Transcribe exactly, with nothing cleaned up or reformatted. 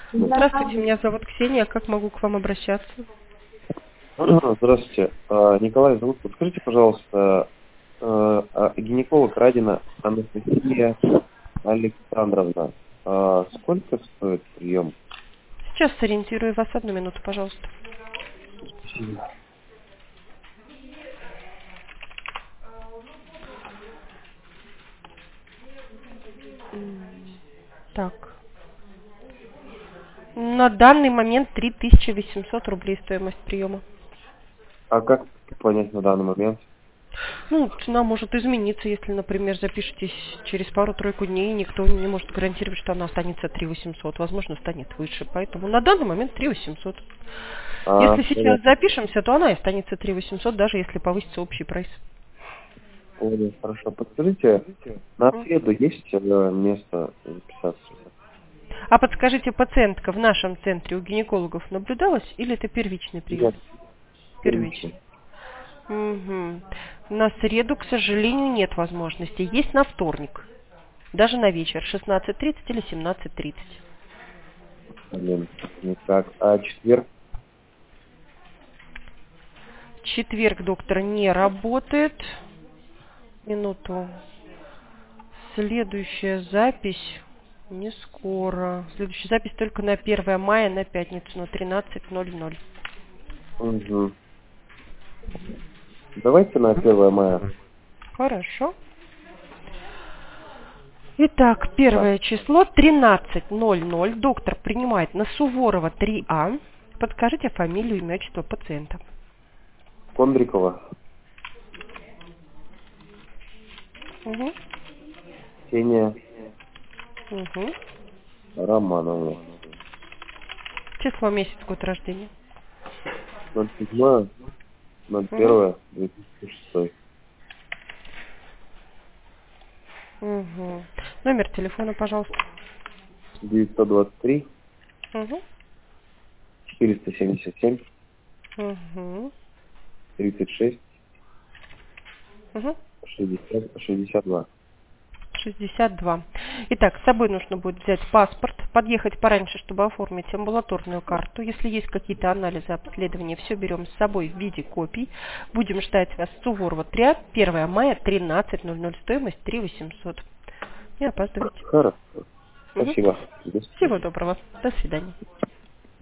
Здравствуйте, меня зовут Ксения. Как могу к вам обращаться? Здравствуйте. А, Николай зовут. Подскажите, пожалуйста, а, а, гинеколог Радина Анастасия Александровна. А, Сколько стоит прием? Сейчас сориентирую вас. Одну минуту, пожалуйста. Спасибо. Так. На данный момент три тысячи восемьсот рублей стоимость приема. А как понять на данный момент? Ну, цена может измениться, если, например, запишетесь через пару-тройку дней, никто не может гарантировать, что она останется три тысячи восемьсот. Возможно, станет выше. Поэтому на данный момент три тысячи восемьсот. А, Если сейчас понятно. запишемся, то она и останется три тысячи восемьсот, даже если повысится общий прайс. Понял, хорошо. Подскажите, на среду есть э, место записаться? А подскажите, пациентка в нашем центре у гинекологов наблюдалась или это первичный прием? Нет, Первичный. первичный. Угу. На среду, к сожалению, нет возможности. Есть на вторник. Даже на вечер. шестнадцать тридцать или семнадцать тридцать. Блин, никак. А четверг? Четверг доктор не работает. Минуту. Следующая запись не скоро. Следующая запись только на первое мая, на пятницу, на тринадцать ноль ноль. Угу. Давайте на первое мая. Хорошо. Итак, Так, первое число, тринадцать ноль ноль. Доктор принимает на Суворова три А. Подскажите фамилию, имя, отчество пациента. Кондрикова. Угу. Ксения Угу. Романовна. Число, месяц, год рождения. ноль седьмое, ноль Угу. первое, две тысячи шестой. Угу. Номер телефона, пожалуйста. девятьсот двадцать три, Угу. четыреста семьдесят семь, Угу. тридцать шесть, Угу. шестьдесят, шестьдесят два. шестьдесят два. Итак, с собой нужно будет взять паспорт, подъехать пораньше, чтобы оформить амбулаторную карту. Если есть какие-то анализы, обследования, все берем с собой в виде копий. Будем ждать вас с Суворова три А, первое мая, тринадцать ноль ноль, стоимость три тысячи восемьсот. Не опаздывайте. Хорошо. Мгм. Спасибо. До Всего свидания. доброго. До свидания.